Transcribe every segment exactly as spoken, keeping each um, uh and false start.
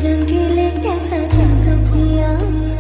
रंगीले कैसा जादू किया,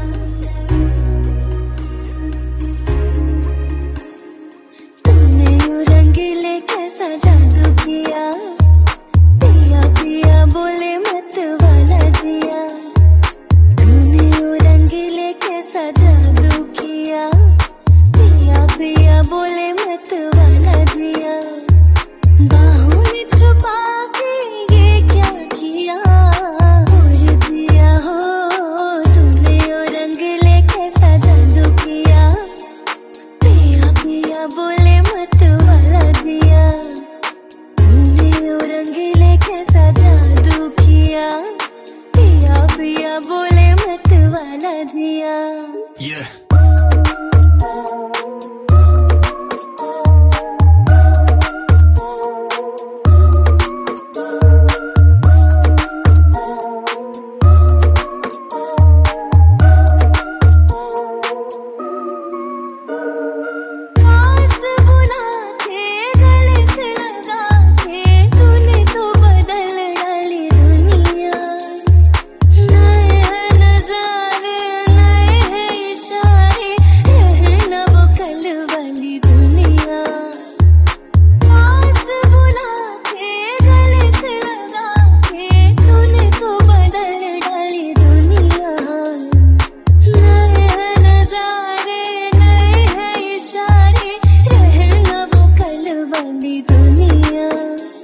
तूने यूं रंगीले कैसा जादू किया, पिया पिया बोले मत वाला दिया। तूने यूं रंगीले कैसा जादू किया, पिया पिया बोले मत वाला दिया। बाहों ने छुपा के ये क्या किया, और पिया हो तूने यूं रंगीले कैसा जादू किया, पिया पिया बोले मत वाला दिया। तूने यूं रंगीले कैसा जादू किया, पिया पिया बोले मत वाला दिया। Yeah. दुनिया